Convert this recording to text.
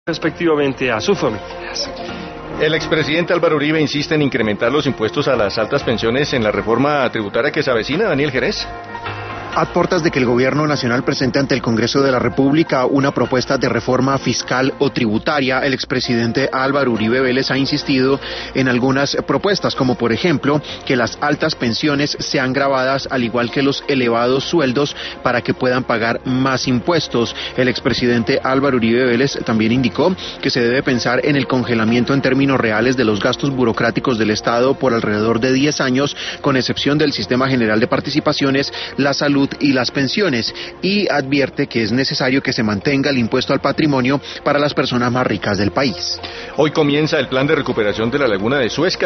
respectivamente a sus familias. El expresidente Álvaro Uribe insiste en incrementar los impuestos a las altas pensiones en la reforma tributaria que se avecina. Daniel Jerez. A puertas de que el Gobierno Nacional presente ante el Congreso de la República una propuesta de reforma fiscal o tributaria, el expresidente Álvaro Uribe Vélez ha insistido en algunas propuestas, como por ejemplo que las altas pensiones sean gravadas al igual que los elevados sueldos para que puedan pagar más impuestos. El expresidente Álvaro Uribe Vélez también indicó que se debe pensar en el congelamiento en términos reales de los gastos burocráticos del Estado por alrededor de 10 años, con excepción del Sistema General de Participaciones, la salud y las pensiones, y advierte que es necesario que se mantenga el impuesto al patrimonio para las personas más ricas del país. Hoy comienza el plan de recuperación de la laguna de Suez.